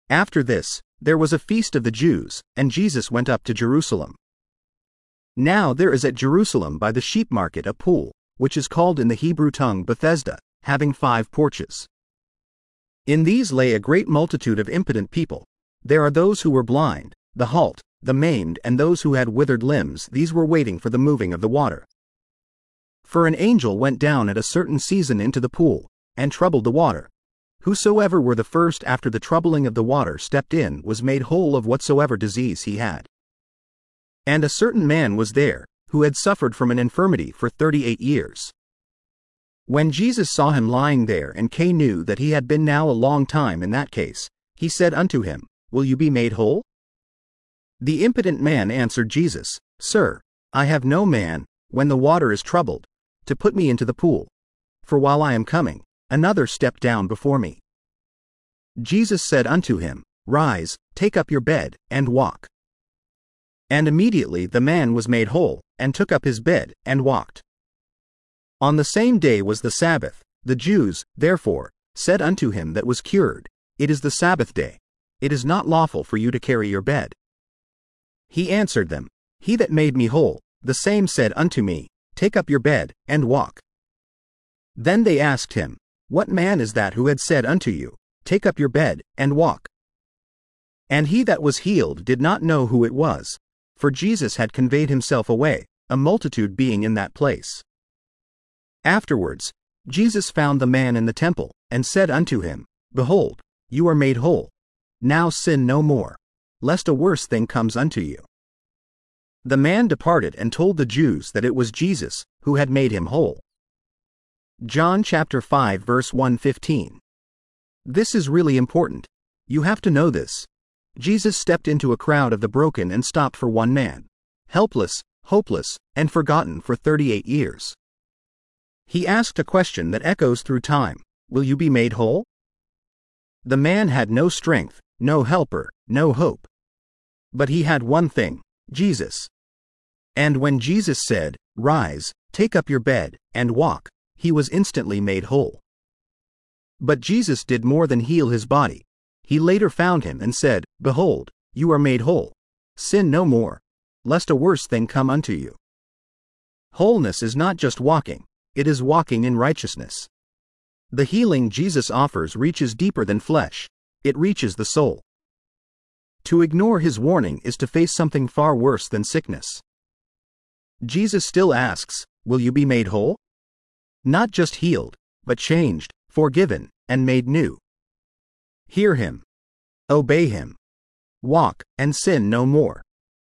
After this, there was a feast of the Jews, and Jesus went up to Jerusalem. Now there is at Jerusalem by the sheep market a pool, which is called in the Hebrew tongue Bethesda, having 5 porches. In these lay a great multitude of impotent people. There are those who were blind, the halt, the maimed, and those who had withered limbs. These were waiting for the moving of the water. For an angel went down at a certain season into the pool, and troubled the water. Whosoever were the first after the troubling of the water stepped in was made whole of whatsoever disease he had. And a certain man was there, who had suffered from an infirmity for 38 years. When Jesus saw him lying there and knew that he had been now a long time in that case, he said unto him, Will you be made whole? The impotent man answered Jesus, Sir, I have no man, when the water is troubled, to put me into the pool. For while I am coming, another stepped down before me. Jesus said unto him, Rise, take up your bed, and walk. And immediately the man was made whole, and took up his bed, and walked. On the same day was the Sabbath. The Jews, therefore, said unto him that was cured, It is the Sabbath day. It is not lawful for you to carry your bed. He answered them, He that made me whole, the same said unto me, Take up your bed, and walk. Then they asked him, What man is that who had said unto you, Take up your bed, and walk? And he that was healed did not know who it was, for Jesus had conveyed himself away, a multitude being in that place. Afterwards, Jesus found the man in the temple, and said unto him, Behold, you are made whole. Now sin no more, lest a worse thing comes unto you. The man departed and told the Jews that it was Jesus who had made him whole. John chapter 5 verse 1-15. This is really important. You have to know this. Jesus stepped into a crowd of the broken and stopped for one man, helpless, hopeless, and forgotten for 38 years. He asked a question that echoes through time, Will you be made whole? The man had no strength, no helper, no hope. But he had one thing, Jesus. And when Jesus said, Rise, take up your bed, and walk, he was instantly made whole. But Jesus did more than heal his body. He later found him and said, Behold, you are made whole. Sin no more, lest a worse thing come unto you. Wholeness is not just walking, it is walking in righteousness. The healing Jesus offers reaches deeper than flesh, it reaches the soul. To ignore his warning is to face something far worse than sickness. Jesus still asks, Will you be made whole? Not just healed, but changed, forgiven, and made new. Hear him. Obey him. Walk, and sin no more.